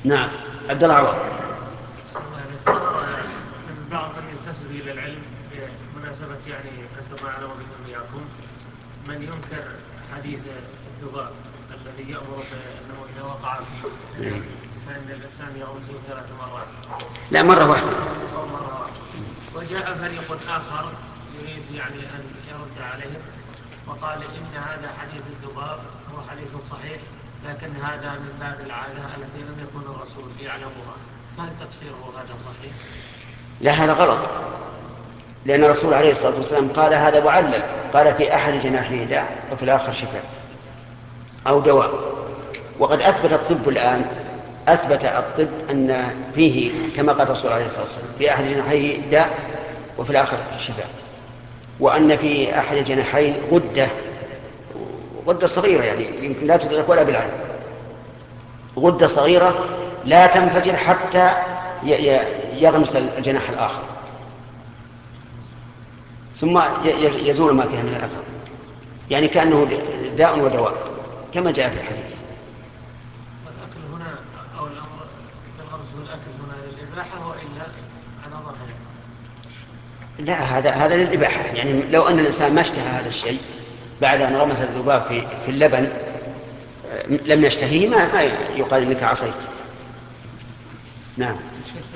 نعم. عبد الله عوض. ظهر من بعض من ينتسب إلى العلم بمناسبة أنتم أعلم منهم إياكم من ينكر حديث الذباب الذي يأمر بأنه إذا وقع في الإناء فإن الإنسان يغسل 3 مرات لا، مرة واحدة. أو مرة واحدة. وجاء فريق آخر يريد أن يرد عليهم وقال إن هذا حديث الذباب هو حديث صحيح، لكن هذا من باب العادة التي لم يكن الرسول يعلمها. هل تفسيره هذا صحيح؟ لا، هذا غلط، لأن الرسول عليه الصلاة والسلام قال هذا معلل، قال في أحد جناحيه داء وفي الآخر شفاء أو دواء. وقد أثبت الطب الآن، أثبت الطب أن فيه كما قال الرسول عليه الصلاة والسلام في أحد جناحيه داء وفي الآخر شفاء، وأن في أحد الجناحين غدة صغيرة يمكن لا تدرك ولا بالعين، غدة صغيرة لا تنفجر حتى يغمس الجناح الآخر ثم يزول ما فيها من الأثر، يعني كأنه داء ودواء كما جاء في الحديث. والأكل هنا أو الأمر في الغمس والأكل هنا للإباحة وإلا على ظاهره؟ لا، هذا للإباحة، يعني لو أن الإنسان ما اشتهى هذا الشيء بعد أن رمس الذباب في اللبن لم يشتهيه ما يقال إنك عصيت. نعم.